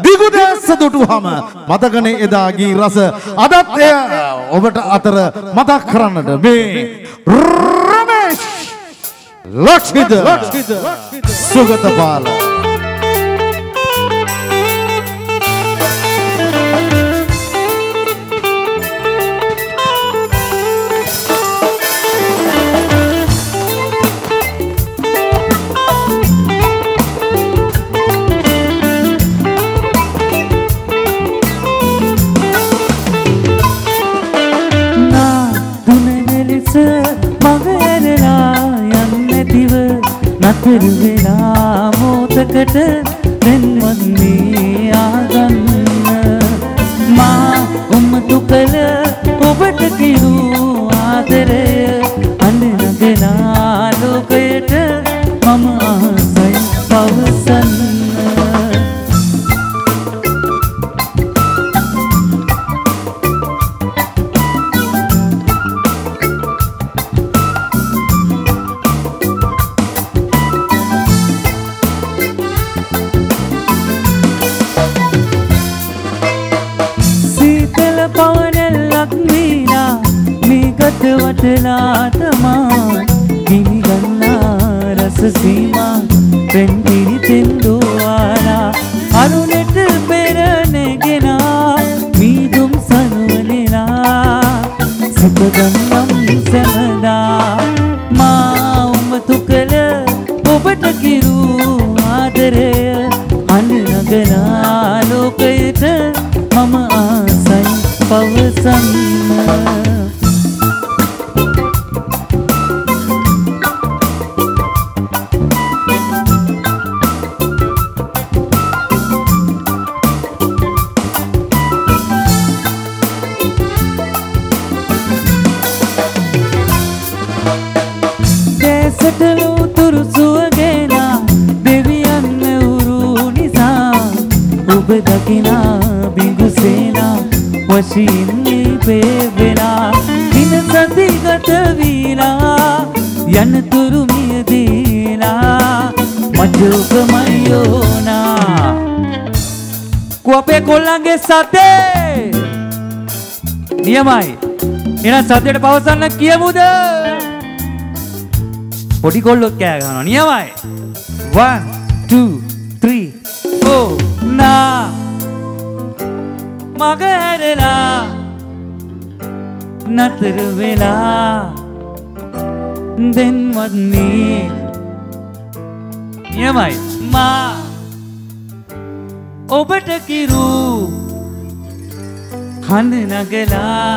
දිගුදැස්ස දුටුවම මතකනේ එදා ගී රස අදත් එය ඔබට අතර මතක් කරන්නට මේ රමේෂ් ලක්ෂිත සුගතපාල නතර වෙලා මොතකට දෙන්වන්නේ ආගන්න මා උම්මතු කළ ඔබට කිරු ආදරය අඳනගලා ලෝකයට මම ආසයි පවසන්න වටලා තමා ගිනි ගන්නා රස සීමා පෙන් පිරිතෙන් දෝවාලා අරුණට පෙර නැගෙනා මීදුම් සනුවලලා සුපදම්නම් සැමදා මා උමතු කළ ඔබට කිරු ආදරය අඳනගලා ලෝකයට මම ආසයි පවසන්න වශීන්නේ පේවෙලා දින සතිගත වීලා යනතුරු මියදීලා මජුකමයෝනා කොපේ කොල්ලන්ගේ සතේ නියමයි එහෙනම් සතේට පවසන්න කියමුද පොඩි කොල්ලොත් කෑ ගන්නවා නියමයි 1 2 3 4 නා මගහැරලා නතර වෙලා දෙන්වන්නේ යමයි මා ඔබට කිරු හඳ නගලා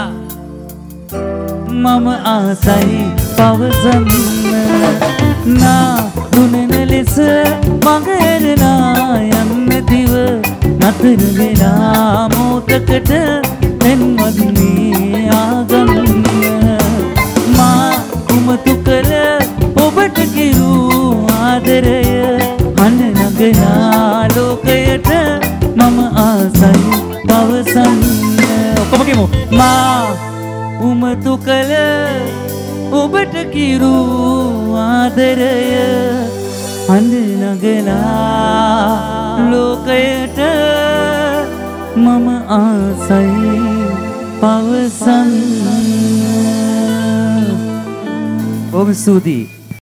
මම ආසයි පවසන්න නා දුනන ලෙස මගහැරලා යන්න දිව නතර වෙලා මොතකට දෙන්වන්නේ ආගන්න මා උමතු කළ ඔබට කිරු ආදරය අඳනගලා ලෝකයට මම ආසයි පවසන්න ඔක්කොම කියමු මා උමතු කළ ඔබට කිරු ආදරය අඳනගලා ලෝකයට මම ආසයි පවසන්න ඔබ ස්තුතියි